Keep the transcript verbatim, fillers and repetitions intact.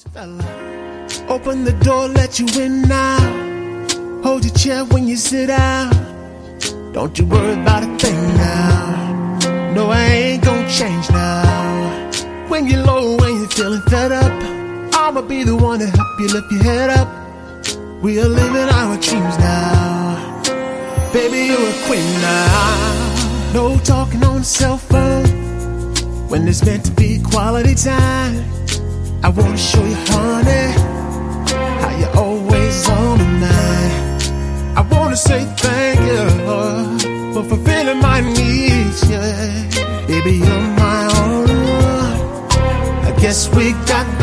Fella, open the door, let you in now. Hold your chair when you sit down. Don't you worry about a thing now. No, I ain't gonna change now. When you're low, when you're feeling fed up, I'ma be the one to help you lift your head up. We are living our dreams now. Baby, you're a queen now. No talking on the cell phone when it's meant to be quality time. I wanna show you, honey, how you're always on my mind. I wanna say thank you for fulfilling my needs, yeah. Baby, you're my only one. I guess we got